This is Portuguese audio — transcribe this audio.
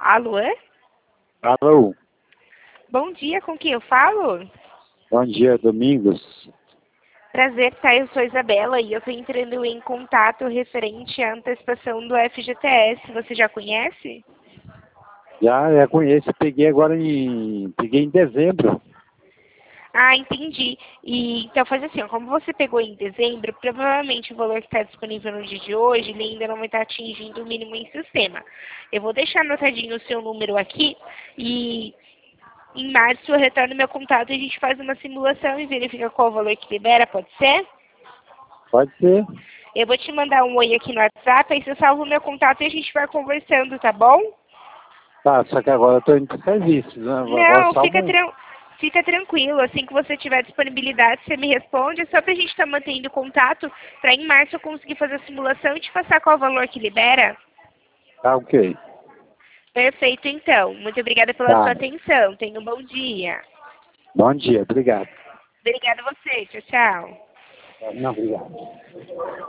Alô? Alô, Bom dia, com quem eu falo? bom dia, Domingos. Prazer, tá? Eu sou Isabela e eu tô entrando em contato referente à antecipação do FGTS. Você já conhece? Já conheço, peguei em dezembro. Ah, entendi. E então faz assim, ó, como você pegou em dezembro, provavelmente o valor que está disponível no dia de hoje, ele ainda não vai estar atingindo o mínimo em sistema. Eu vou deixar anotadinho o seu número aqui e em março eu retorno meu contato e a gente faz uma simulação e verifica qual o valor que libera, pode ser? Pode ser. Eu vou te mandar um oi aqui no WhatsApp, aí você salva o meu contato e a gente vai conversando, tá bom? Tá, só que agora eu tô indo pro serviço, né? Agora Não, só um. fica tranquilo. Assim que você tiver disponibilidade, você me responde. É só pra gente estar mantendo contato, pra em março eu conseguir fazer a simulação e te passar qual o valor que libera. Tá, ok. Perfeito, então. Muito obrigada pela sua Tá. atenção. Tenha um bom dia. Bom dia, obrigado. Obrigada a você. Tchau, tchau. Não, obrigado.